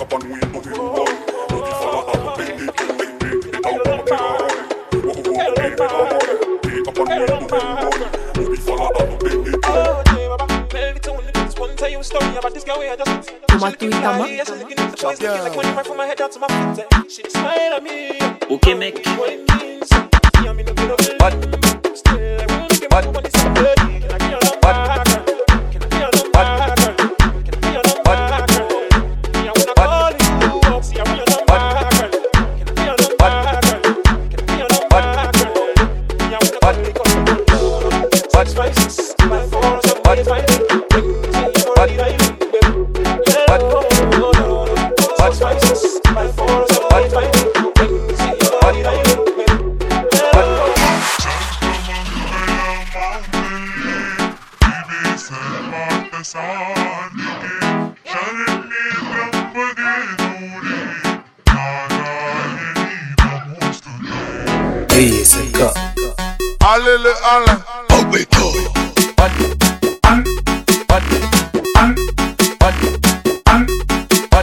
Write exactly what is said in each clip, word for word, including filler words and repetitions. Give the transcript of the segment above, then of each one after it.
up and wait for the one. No be for that, baby, baby, it out of the eye. Oh, oh, baby, no more. Take up and wait for the one. No be for that, baby. Oh, yeah, Baba, tell me to only this one tell you a story about this girl where I just. She smile at me. Okay, make. What? Still, I will give you money someday. Can I be your love? Can I be your love? Can I be your love? I wanna call you up. See, I want your love. Can I be your love? Can I be your love? I wanna call you up. Six, five, six, five, four, seven, eight, five, eight. What? Six, five, six, five, four, seven, eight, five, eight. Allez, allez, oh my God. What? What? What? What? What?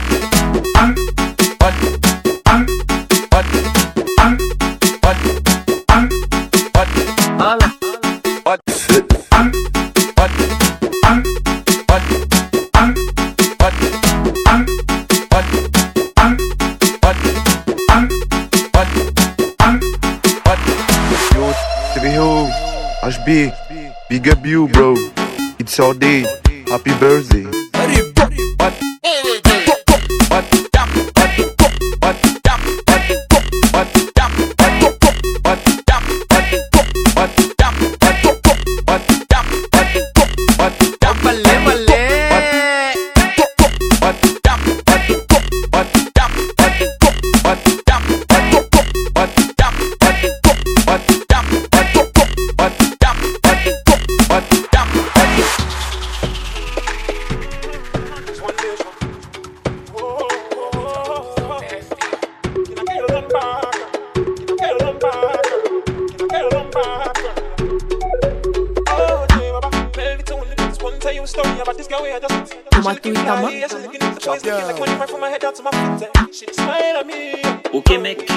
H B, big up you, bro. It's your day. Happy birthday. Okay, make.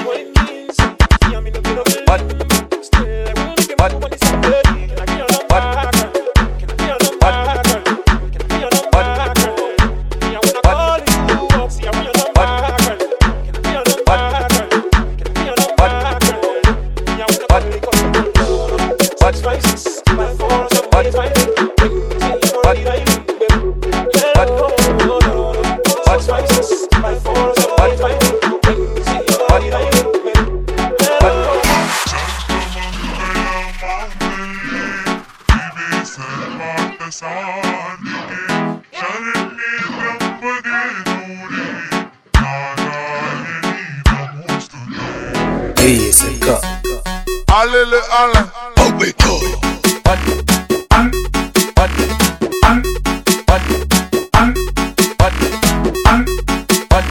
Allez, allez, oh my God. What? What? What? What? What?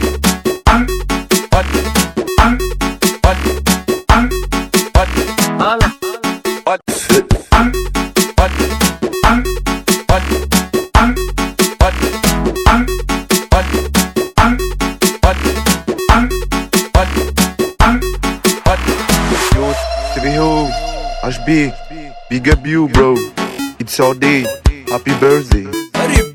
H B, big up you, bro. It's your day. Happy birthday.